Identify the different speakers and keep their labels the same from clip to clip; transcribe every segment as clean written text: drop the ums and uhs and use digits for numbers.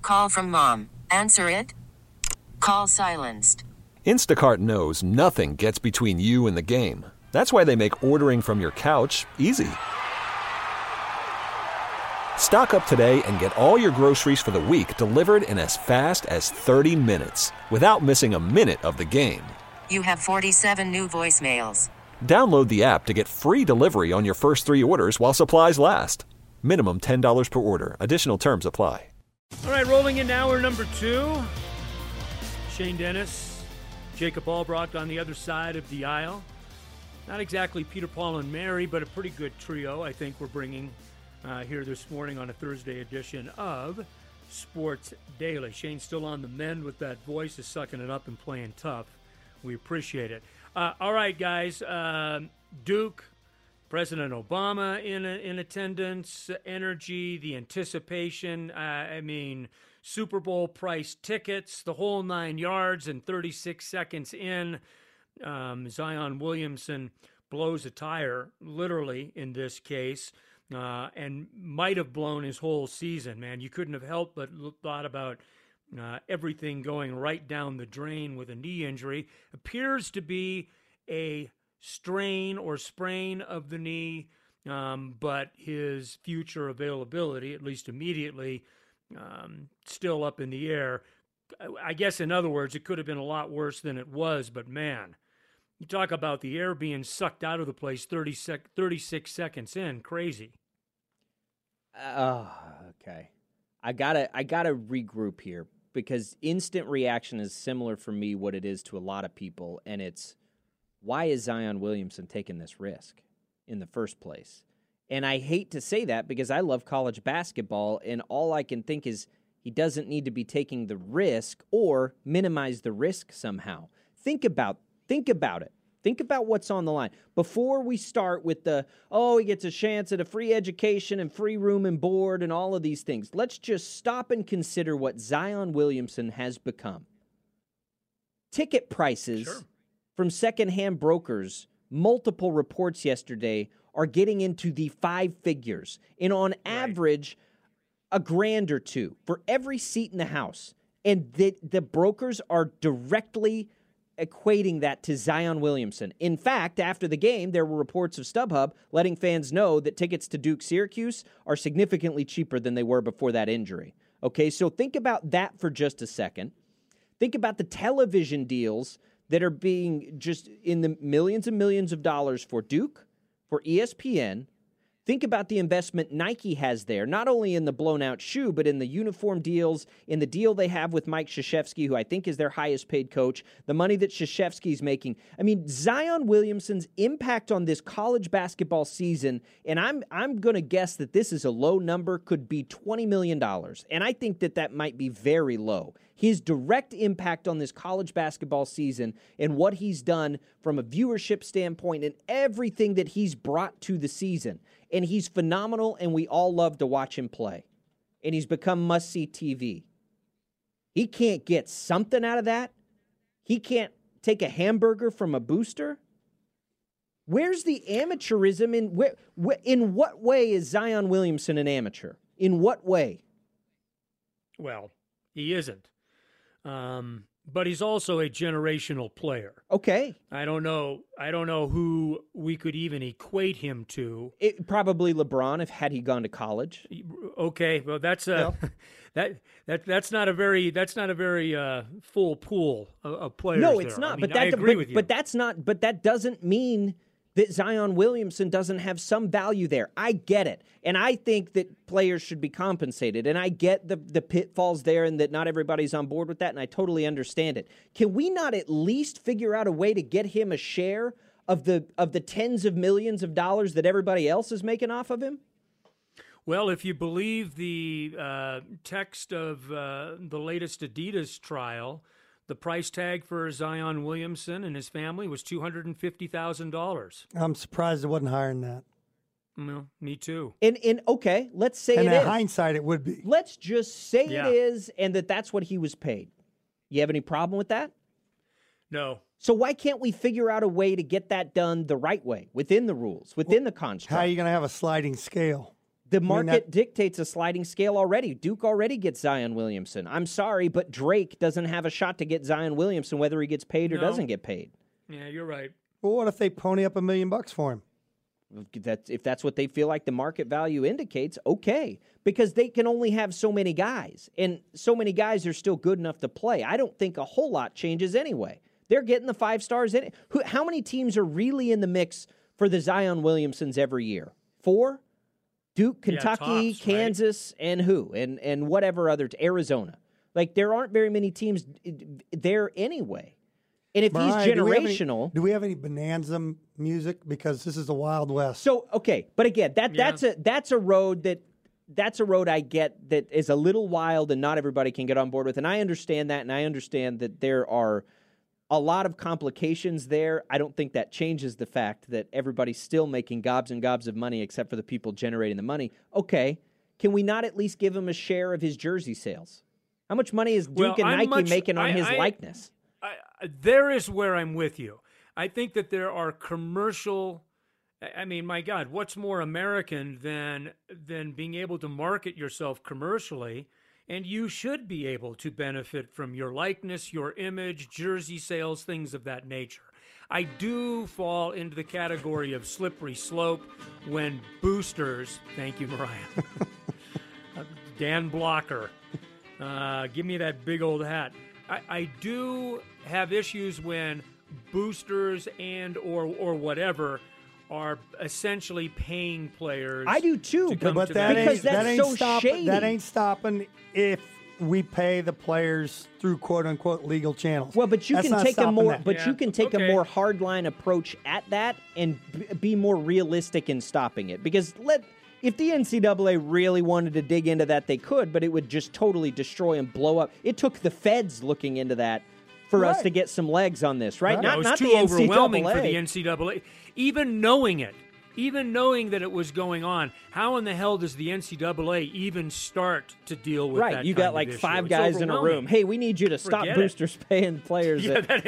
Speaker 1: Call from mom. Answer it. Call silenced.
Speaker 2: Instacart knows nothing gets between you and the game. That's why they make ordering from your couch easy. Stock up today and get all your groceries for the week delivered in as fast as 30 minutes without missing a minute of the game.
Speaker 1: You have 47 new voicemails.
Speaker 2: Download the app to get free delivery on your first 3 orders while supplies last. Minimum $10 per order. Additional terms apply.
Speaker 3: All right, rolling in hour number 2. Shane Dennis, Jacob Albrocht on the other side of the aisle. Not exactly Peter, Paul, and Mary, but a pretty good trio I think we're bringing here this morning on a Thursday edition of Sports Daily. Shane's still on the mend with that voice, is sucking it up and playing tough. We appreciate it. All right, guys. Duke, President Obama in attendance, energy, the anticipation. Super Bowl price tickets, the whole 9 yards, and 36 seconds in, Zion Williamson blows a tire, literally in this case, and might have blown his whole season, man. You couldn't have helped but thought about everything going right down the drain with a knee injury. Appears to be a strain or sprain of the knee, but his future availability, at least immediately, still up in the air. I guess, in other words, it could have been a lot worse than it was, but man, you talk about the air being sucked out of the place 36 seconds in. Crazy.
Speaker 4: Okay. I gotta regroup here, because instant reaction is similar for me what it is to a lot of people, and it's, why is Zion Williamson taking this risk in the first place? And I hate to say that because I love college basketball, and all I can think is he doesn't need to be taking the risk or minimize the risk somehow. Think about it. Think about what's on the line. Before we start with he gets a chance at a free education and free room and board and all of these things, let's just stop and consider what Zion Williamson has become. Ticket prices from secondhand brokers, multiple reports yesterday, are getting into the 5 figures. And on average, $1,000 or $2 for every seat in the house. And the brokers are directly equating that to Zion Williamson. In fact, after the game, there were reports of StubHub letting fans know that tickets to Duke Syracuse are significantly cheaper than they were before that injury. Okay, so think about that for just a second. Think about the television deals that are being just in the millions and millions of dollars for Duke, for ESPN. Think about the investment Nike has there, not only in the blown-out shoe, but in the uniform deals, in the deal they have with Mike Krzyzewski, who I think is their highest-paid coach, the money that Krzyzewski's making. I mean, Zion Williamson's impact on this college basketball season, and I'm going to guess that this is a low number, could be $20 million, and I think that might be very low. His direct impact on this college basketball season and what he's done from a viewership standpoint and everything that he's brought to the season. And he's phenomenal, and we all love to watch him play. And he's become must-see TV. He can't get something out of that? He can't take a hamburger from a booster? Where's the amateurism? In what way is Zion Williamson an amateur? In what way?
Speaker 3: Well, he isn't. But he's also a generational player.
Speaker 4: Okay.
Speaker 3: I don't know who we could even equate him to.
Speaker 4: Probably LeBron had he gone to college.
Speaker 3: Okay, well that's that's not a very full pool of players.
Speaker 4: No, it's
Speaker 3: there.
Speaker 4: not.
Speaker 3: I mean, I agree with you.
Speaker 4: But that doesn't mean that Zion Williamson doesn't have some value there. I get it. And I think that players should be compensated. And I get the pitfalls there and that not everybody's on board with that, and I totally understand it. Can we not at least figure out a way to get him a share of the tens of millions of dollars that everybody else is making off of him?
Speaker 3: Well, if you believe the text of the latest Adidas trial, the price tag for Zion Williamson and his family was $250,000.
Speaker 5: I'm surprised it wasn't higher than that.
Speaker 3: Well, me too.
Speaker 4: And okay, let's say it is.
Speaker 5: And in hindsight, it would be.
Speaker 4: Let's just say it is, and that's what he was paid. You have any problem with that?
Speaker 3: No.
Speaker 4: So why can't we figure out a way to get that done the right way, within the rules, within the construct?
Speaker 5: How are you going to have a sliding scale?
Speaker 4: The market dictates a sliding scale already. Duke already gets Zion Williamson. I'm sorry, but Drake doesn't have a shot to get Zion Williamson, whether he gets paid or doesn't get paid.
Speaker 3: Yeah, you're right.
Speaker 5: Well, what if they pony up $1 million for him?
Speaker 4: If that's what they feel like the market value indicates, okay. Because they can only have so many guys, and so many guys are still good enough to play. I don't think a whole lot changes anyway. They're getting the 5 stars in it. How many teams are really in the mix for the Zion Williamsons every year? 4? Duke, Kentucky,
Speaker 3: tops,
Speaker 4: Kansas,
Speaker 3: right?
Speaker 4: and who? And whatever other, Arizona. Like, there aren't very many teams there anyway. And if he's generational...
Speaker 5: Do we have any Bonanza music? Because this is the Wild West.
Speaker 4: So, okay, but again, that's a road I get that is a little wild and not everybody can get on board with. And I understand that, and I understand that there are a lot of complications there. I don't think that changes the fact that everybody's still making gobs and gobs of money except for the people generating the money. Okay, can we not at least give him a share of his jersey sales? How much money is Duke and Nike making on his likeness?
Speaker 3: There is where I'm with you. I think that there are commercial... I mean, my God, what's more American than being able to market yourself commercially? And you should be able to benefit from your likeness, your image, jersey sales, things of that nature. I do fall into the category of slippery slope when boosters, thank you, Mariah, Dan Blocker, give me that big old hat. I do have issues when boosters and or whatever are essentially paying players.
Speaker 4: I do too,
Speaker 5: but
Speaker 4: that's so shady.
Speaker 5: That ain't stopping if we pay the players through quote unquote legal channels.
Speaker 4: Well, but you
Speaker 5: That's
Speaker 4: can
Speaker 5: not
Speaker 4: take a
Speaker 5: stopping
Speaker 4: more,
Speaker 5: that.
Speaker 4: but you can take a more hardline approach at that and be more realistic in stopping it. Because if the NCAA really wanted to dig into that, they could, but it would just totally destroy and blow up. It took the feds looking into that for us to get some legs on this, right?
Speaker 3: It was too overwhelming for the NCAA. Even knowing that it was going on, how in the hell does the NCAA even start to deal with that?
Speaker 4: Right, you got like 5 guys in a room. Hey, we need you to stop boosters paying players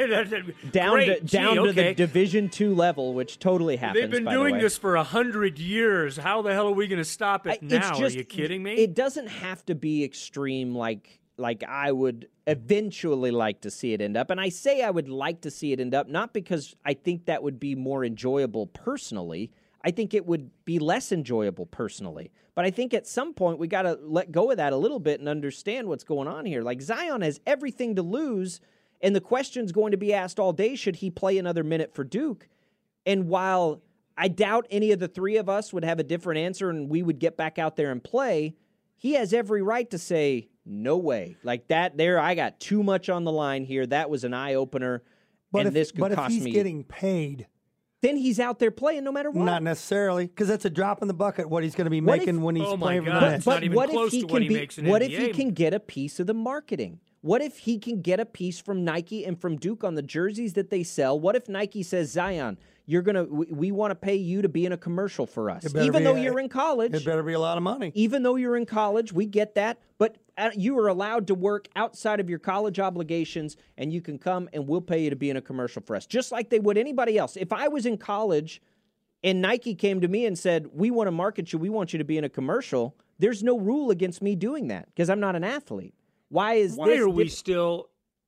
Speaker 4: down to the Division II level, which totally happens.
Speaker 3: They've been doing this for 100 years. How the hell are we going to stop it now? Are you kidding me?
Speaker 4: It doesn't have to be extreme like I would eventually like to see it end up. And I say I would like to see it end up, not because I think that would be more enjoyable personally. I think it would be less enjoyable personally. But I think at some point we got to let go of that a little bit and understand what's going on here. Like, Zion has everything to lose, and the question's going to be asked all day, should he play another minute for Duke? And while I doubt any of the 3 of us would have a different answer and we would get back out there and play, he has every right to say, no way. Like that there, I got too much on the line here. That was an eye-opener, this could cost me.
Speaker 5: But if he's getting paid...
Speaker 4: Then he's out there playing no matter what.
Speaker 5: Not necessarily, because that's a drop in the bucket what he's going to be making when he's playing for the Nets.
Speaker 3: Not even close to what he makes in
Speaker 4: What
Speaker 3: NBA.
Speaker 4: if he can get a piece of the marketing? What if he can get a piece from Nike and from Duke on the jerseys that they sell? What if Nike says, Zion, we want to pay you to be in a commercial for us, even though you're in college?
Speaker 5: It better be a lot of money.
Speaker 4: Even though you're in college, we get that. But you are allowed to work outside of your college obligations, and you can come and we'll pay you to be in a commercial for us, just like they would anybody else. If I was in college and Nike came to me and said, we want to market you, we want you to be in a commercial, there's no rule against me doing that because I'm not an athlete. Why are we still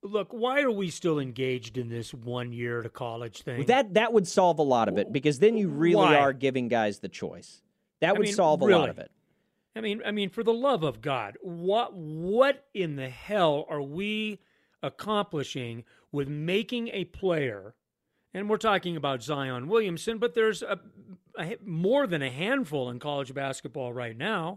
Speaker 4: engaged in this 1 year to college thing? That would solve a lot of it, because then you really are giving guys the choice. That would solve a lot of it.
Speaker 3: I mean, for the love of God, what in the hell are we accomplishing with making a player? And we're talking about Zion Williamson, but there's more than a handful in college basketball right now.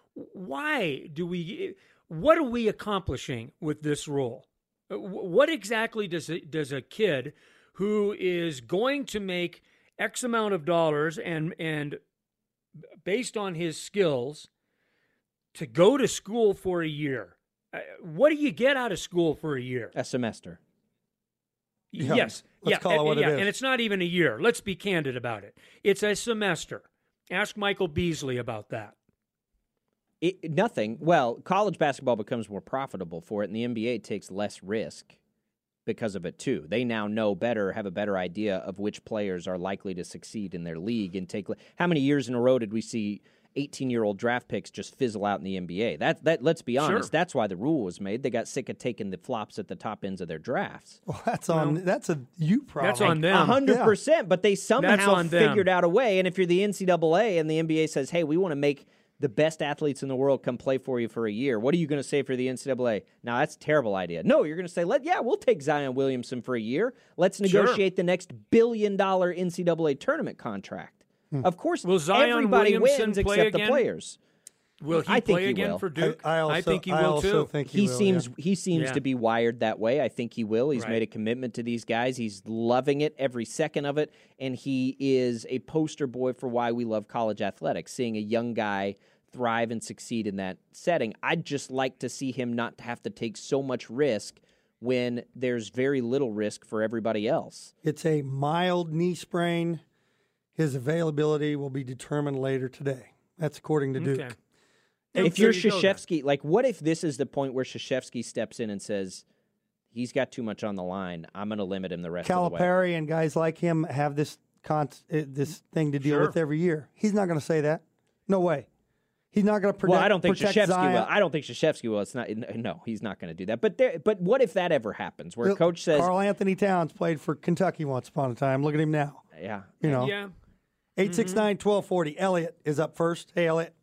Speaker 3: What are we accomplishing with this rule? What exactly does a kid who is going to make X amount of dollars and based on his skills to go to school for a year? What do you get out of school for a year?
Speaker 4: A semester.
Speaker 3: Yes.
Speaker 5: Let's call it what it is.
Speaker 3: And it's not even a year. Let's be candid about it. It's a semester. Ask Michael Beasley about that.
Speaker 4: Nothing. Well, college basketball becomes more profitable for it, and the NBA takes less risk because of it, too. They now know better, have a better idea of which players are likely to succeed in their league. And how many years in a row did we see 18-year-old draft picks just fizzle out in the NBA. That let's be honest, that's why the rule was made. They got sick of taking the flops at the top ends of their drafts.
Speaker 5: Well, that's a you problem.
Speaker 3: That's on them.
Speaker 4: 100%, but they somehow figured out a way. And if you're the NCAA and the NBA says, hey, we want to make the best athletes in the world come play for you for a year, what are you going to say for the NCAA? Now, that's a terrible idea. No, you're going to say, we'll take Zion Williamson for a year. Let's negotiate the next $1 billion NCAA tournament contract. Of course, everybody wins except the players.
Speaker 3: Will he play again for Duke?
Speaker 5: I
Speaker 3: think he will too.
Speaker 5: He
Speaker 4: seems to be wired that way. I think he will. He's made a commitment to these guys. He's loving it every second of it, and he is a poster boy for why we love college athletics, seeing a young guy thrive and succeed in that setting. I'd just like to see him not have to take so much risk when there's very little risk for everybody else.
Speaker 5: It's a mild knee sprain. His availability will be determined later today. That's according to Duke.
Speaker 3: Okay.
Speaker 4: If you're Krzyzewski, what if this is the point where Krzyzewski steps in and says, he's got too much on the line, I'm going to limit him the rest of the way?
Speaker 5: Calipari and guys like him have this thing to deal with every year. He's not going to say that. No way. He's not going to protect.
Speaker 4: Well, I don't think
Speaker 5: Krzyzewski
Speaker 4: will. I don't think Krzyzewski will. It's not. No, he's not going to do that. But what if that ever happens, where a coach says,
Speaker 5: Karl Anthony Towns played for Kentucky once upon a time. Look at him now.
Speaker 4: Yeah.
Speaker 3: Yeah.
Speaker 5: 869-1240. Elliot is up first. Hey, Elliot.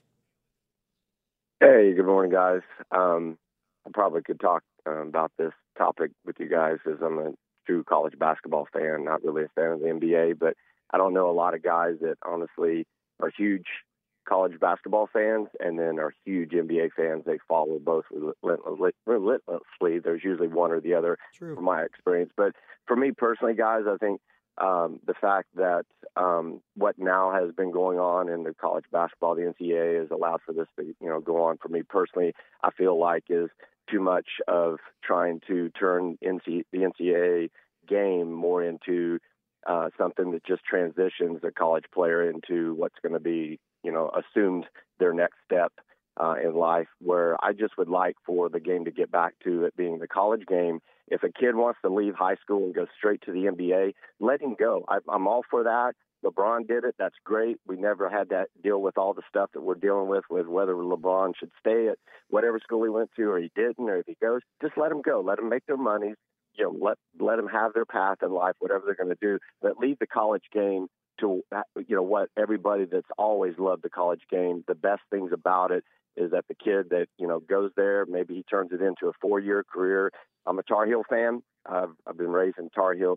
Speaker 6: Hey, good morning, guys. I probably could talk about this topic with you guys as I'm a true college basketball fan, not really a fan of the NBA, but I don't know a lot of guys that honestly are huge college basketball fans and then are huge NBA fans. They follow both relentlessly. There's usually one or the other from my experience. But for me personally, guys, I think the fact that what now has been going on in the college basketball, the NCAA has allowed for this to go on. For me personally, I feel like is too much of trying to turn the NCAA game more into something that just transitions a college player into what's going to be assumed their next step in life, where I just would like for the game to get back to it being the college game. If a kid wants to leave high school and go straight to the NBA, let him go. I'm all for that. LeBron did it. That's great. We never had that deal with all the stuff that we're dealing with whether LeBron should stay at whatever school he went to or he didn't, or if he goes, just let him go. Let him make their money. Let them have their path in life, whatever they're going to do. But leave the college game to, what everybody that's always loved the college game. The best things about it is that the kid that, goes there, maybe he turns it into a 4-year career. I'm a Tar Heel fan. I've been raised in Tar Heel,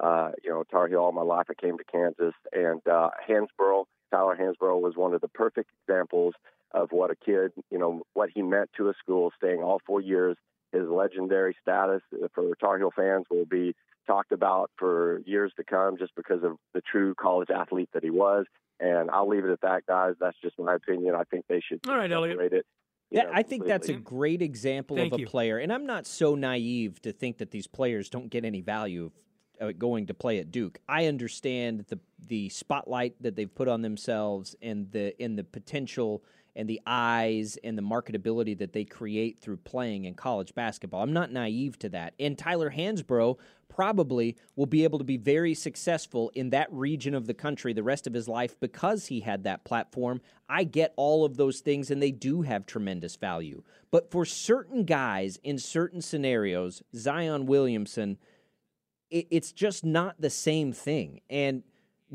Speaker 6: Tar Heel all my life. I came to Kansas, and Tyler Hansbrough was one of the perfect examples of what a kid, what he meant to a school, staying all 4 years. His legendary status for Tar Heel fans will be talked about for years to come just because of the true college athlete that he was. And I'll leave it at that, guys. That's just my opinion. I think they should separate it.
Speaker 4: Yeah, I think that's a great example of a player. And I'm not so naive to think that these players don't get any value of going to play at Duke. I understand the spotlight that they've put on themselves and the potential and the eyes and the marketability that they create through playing in college basketball. I'm not naive to that. And Tyler Hansbrough probably will be able to be very successful in that region of the country the rest of his life because he had that platform. I get all of those things, and they do have tremendous value. But for certain guys in certain scenarios, Zion Williamson, it's just not the same thing. And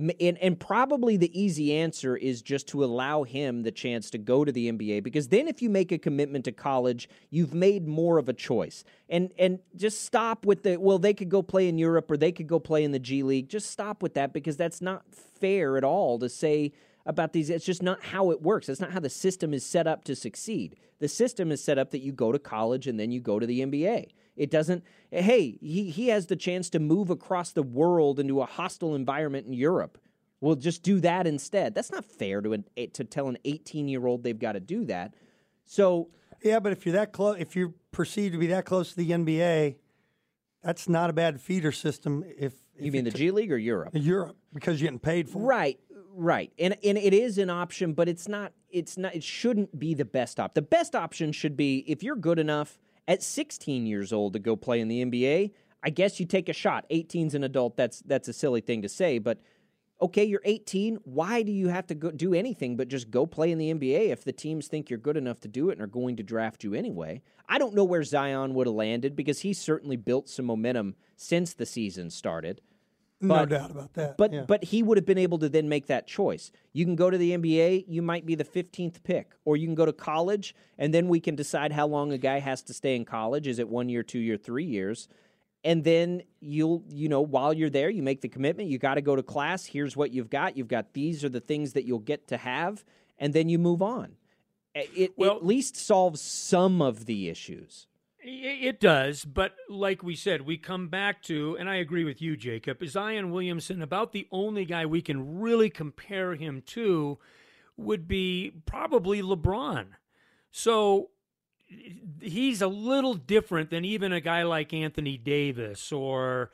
Speaker 4: probably the easy answer is just to allow him the chance to go to the NBA, because then if you make a commitment to college, you've made more of a choice. And just stop with they could go play in Europe or they could go play in the G League. Just stop with that, because that's not fair at all to say about these. It's just not how it works. That's not how the system is set up to succeed. The system is set up that you go to college and then you go to the NBA. It doesn't, hey, he has the chance to move across the world into a hostile environment in Europe. We'll just do that instead. That's not fair to tell an 18-year-old they've got to do that. So
Speaker 5: yeah, but if you're that close, if you're perceived to be that close to the NBA, that's not a bad feeder system. If
Speaker 4: you mean the G League or Europe?
Speaker 5: Europe, because you're getting paid for it.
Speaker 4: Right. And it is an option, but it's not. It shouldn't be the best option. The best option should be, if you're good enough at 16 years old to go play in the NBA, I guess you take a shot. 18's an adult. That's a silly thing to say, but Okay, you're 18. Why do you have to go do anything but just go play in the NBA if the teams think you're good enough to do it and are going to draft you anyway? I don't know where Zion would have landed because he's certainly built some momentum since the season started.
Speaker 5: No doubt about that.
Speaker 4: But he would have been able to then make that choice. You can go to the NBA, you might be the 15th pick, or you can go to college, and then we can decide how long a guy has to stay in college. Is it 1 year, 2 year, 3 years? And then while you're there, you make the commitment. You got to go to class. Here's what you've got. You've got these are the things that you'll get to have, and then you move on. It at least solves some of the issues.
Speaker 3: It does, but like we said, we come back to, and I agree with you, Jacob, Zion Williamson, about the only guy we can really compare him to would be probably LeBron. So he's a little different than even a guy like Anthony Davis or,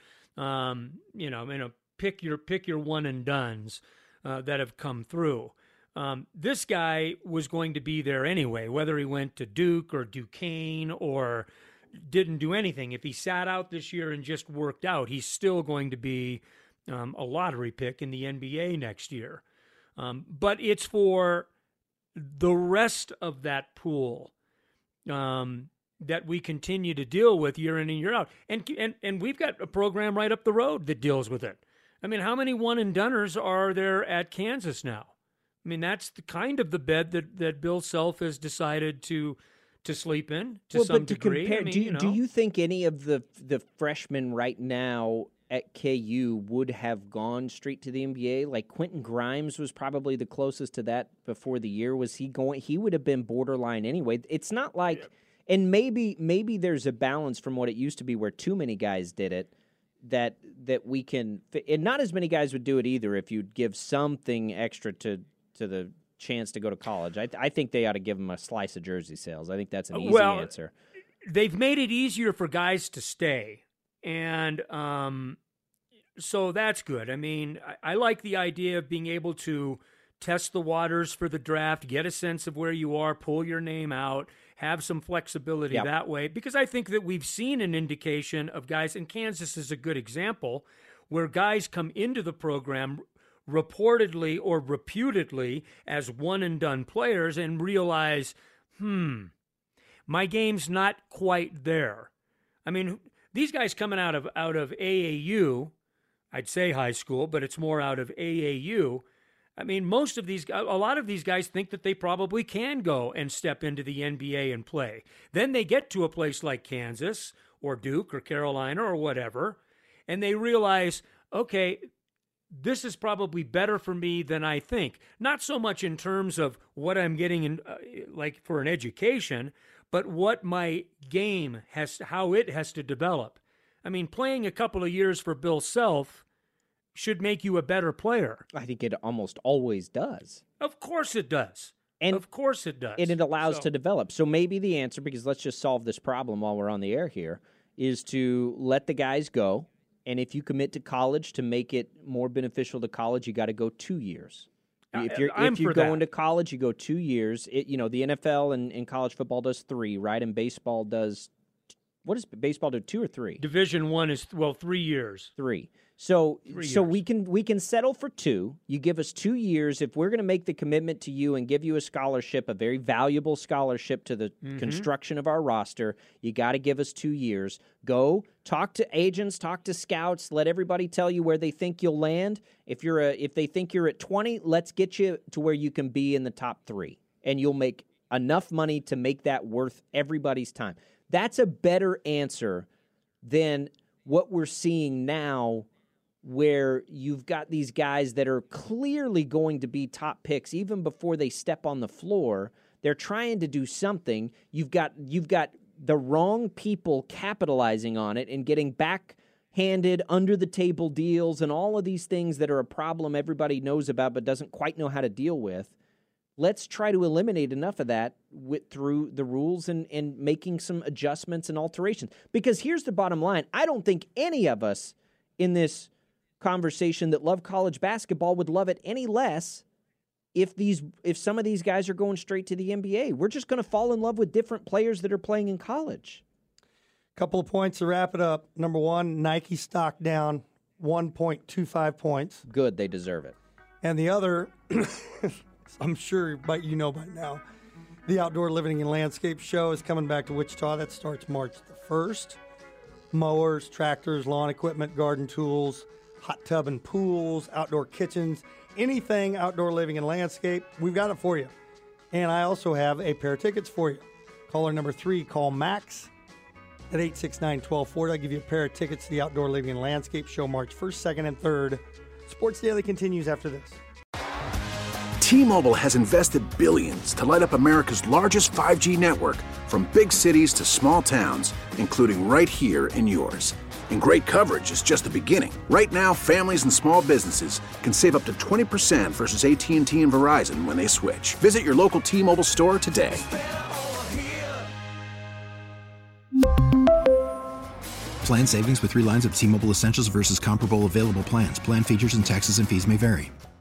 Speaker 3: pick your one and dones that have come through. This guy was going to be there anyway, whether he went to Duke or Duquesne or didn't do anything. If he sat out this year and just worked out, he's still going to be a lottery pick in the NBA next year. But it's for the rest of that pool that we continue to deal with year in and year out. And we've got a program right up the road that deals with it. I mean, how many one-and-doners are there at Kansas now? I mean, that's the kind of the bed that Bill Self has decided to sleep in to some degree.
Speaker 4: Compare, do you think any of the freshmen right now at KU would have gone straight to the NBA? Like Quentin Grimes was probably the closest to that before the year. Was he going? He would have been borderline anyway. It's not like, and maybe there's a balance from what it used to be where too many guys did it. That we can, and not as many guys would do it either if you'd give something extra to the chance to go to college. I think they ought to give them a slice of jersey sales. I think that's an easy answer.
Speaker 3: They've made it easier for guys to stay, and so that's good. I mean, I like the idea of being able to test the waters for the draft, get a sense of where you are, pull your name out, have some flexibility that way, because I think that we've seen an indication of guys, and Kansas is a good example, where guys come into the program reportedly or reputedly as one-and-done players and realize, my game's not quite there. I mean, these guys coming out of AAU, I'd say high school, but it's more out of AAU. I mean, a lot of these guys think that they probably can go and step into the NBA and play. Then they get to a place like Kansas or Duke or Carolina or whatever, and they realize, okay, this is probably better for me than I think. Not so much in terms of what I'm getting in, like for an education, but what my game how it has to develop. I mean, playing a couple of years for Bill Self should make you a better player.
Speaker 4: I think it almost always does.
Speaker 3: Of course it does.
Speaker 4: And
Speaker 3: of course it does.
Speaker 4: And it allows to develop. So maybe the answer, because let's just solve this problem while we're on the air here, is to let the guys go. And if you commit to college to make it more beneficial to college, you got to go 2 years. If you're going to college, you go 2 years. The NFL and college football does 3, right? And baseball does, what does baseball do, 2 or 3?
Speaker 3: Division I is 3 years.
Speaker 4: 3. So we can settle for 2. You give us 2 years. If we're going to make the commitment to you and give you a scholarship, a very valuable scholarship to the construction of our roster, you got to give us 2 years. Go talk to agents, talk to scouts. Let everybody tell you where they think you'll land. If they think you're at 20, let's get you to where you can be in the top 3, and you'll make enough money to make that worth everybody's time. That's a better answer than what we're seeing now, where you've got these guys that are clearly going to be top picks even before they step on the floor. They're trying to do something. You've got the wrong people capitalizing on it and getting backhanded, under-the-table deals and all of these things that are a problem everybody knows about but doesn't quite know how to deal with. Let's try to eliminate enough of that through the rules and making some adjustments and alterations. Because here's the bottom line. I don't think any of us in this conversation that love college basketball would love it any less if some of these guys are going straight to the NBA. We're just going to fall in love with different players that are playing in college.
Speaker 5: Couple of points to wrap it up. Number one, Nike stock down 1.25 points.
Speaker 4: Good, they deserve it.
Speaker 5: And the other, I'm sure you know by now, the Outdoor Living and Landscape Show is coming back to Wichita. That starts March the 1st. Mowers, tractors, lawn equipment, garden tools, hot tub and pools, outdoor kitchens, anything outdoor living and landscape, we've got it for you. And I also have a pair of tickets for you. Caller number 3, call Max at 869-1240. I'll give you a pair of tickets to the Outdoor Living and Landscape Show March 1st, 2nd, and 3rd. Sports Daily continues after this.
Speaker 7: T-Mobile has invested billions to light up America's largest 5G network, from big cities to small towns, including right here in yours. And great coverage is just the beginning. Right now, families and small businesses can save up to 20% versus AT&T and Verizon when they switch. Visit your local T-Mobile store today.
Speaker 8: Plan savings with 3 lines of T-Mobile Essentials versus comparable available plans. Plan features and taxes and fees may vary.